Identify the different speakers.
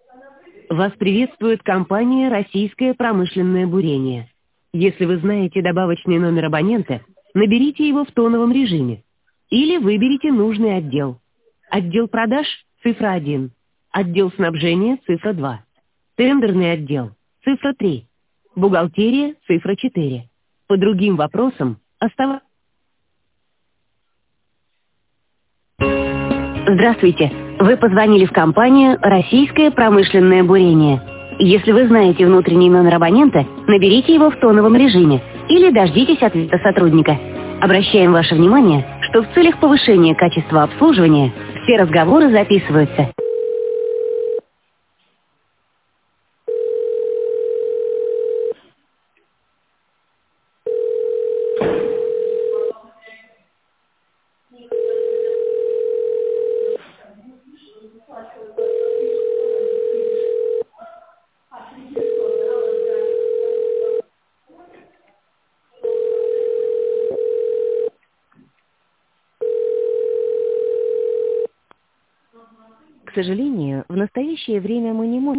Speaker 1: Вас приветствует компания «Российское промышленное бурение». Если вы знаете добавочный номер абонента, наберите его в тоновом режиме. Или выберите нужный отдел. Отдел продаж– цифра 1. Отдел снабжения– цифра 2. Тендерный отдел– цифра 3. Бухгалтерия– цифра 4. По другим вопросам оставайтесь. Здравствуйте. Вы позвонили в компанию «Российское промышленное бурение». Если вы знаете внутренний номер абонента, наберите его в тоновом режиме или дождитесь ответа сотрудника. Обращаем ваше внимание, что в целях повышения качества обслуживания все разговоры записываются. К сожалению, в настоящее время мы не можем